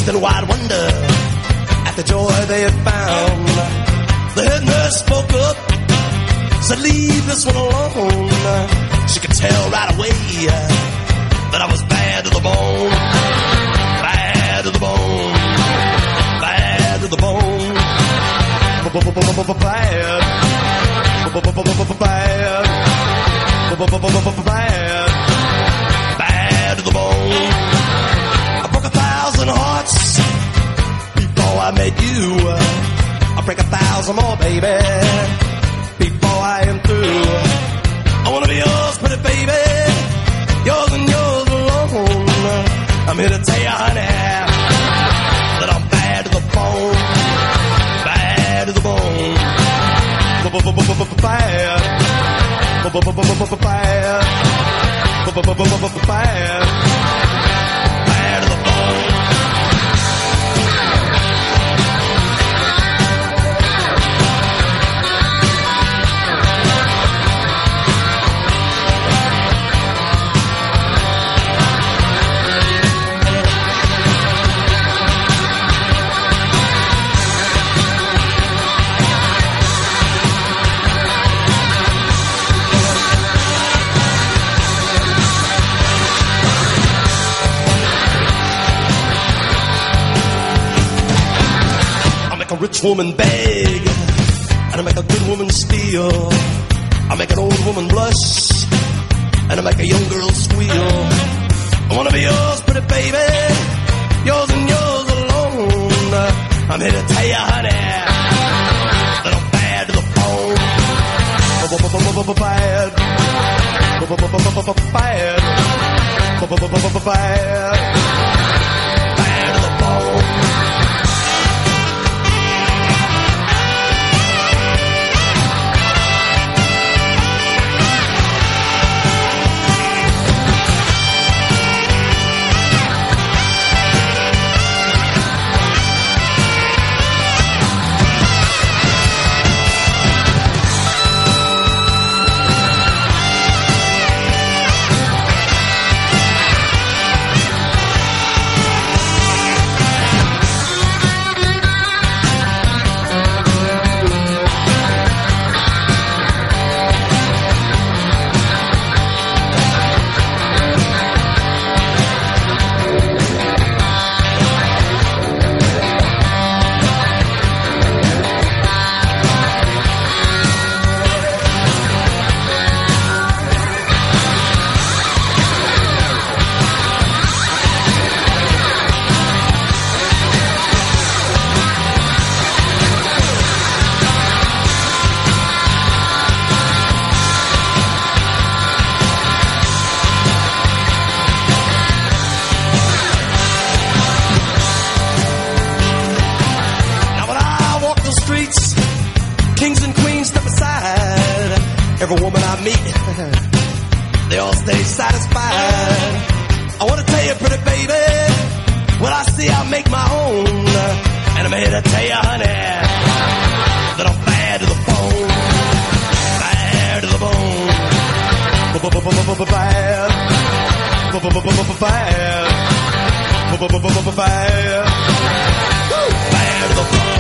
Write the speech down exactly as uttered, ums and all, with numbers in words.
in wide wonder at the joy they had found. The head nurse spoke up, said, leave this one alone. She could tell right away that I was bad to the bone. Bad to the bone. Bad to the bone. Bad. Bad. Bad. Bad to the bone. I broke a thousand hearts before I met you. I'll break a thousand more, baby, before I am through. I wanna be yours, pretty baby, yours and yours alone. I'm here to tell you, honey, that I'm bad to the bone. Bad to the bone. Bad. Bad. Bad. Bad to the bone. A rich woman beg, and I make a good woman steal. I make an old woman blush, and I make a young girl squeal. I wanna be yours, pretty baby, yours and yours alone. I'm here to tell you, honey, that I'm bad to the bone. Bad. Bad. Bad. Bad to the bone. Kings and queens step aside. Every woman I meet, they all stay satisfied. I want to tell you, pretty baby, what I see I make my own. And I'm here to tell you, honey, that I'm bad to the bone. Bad to the bone. Bad. Bad. Bad to the bone.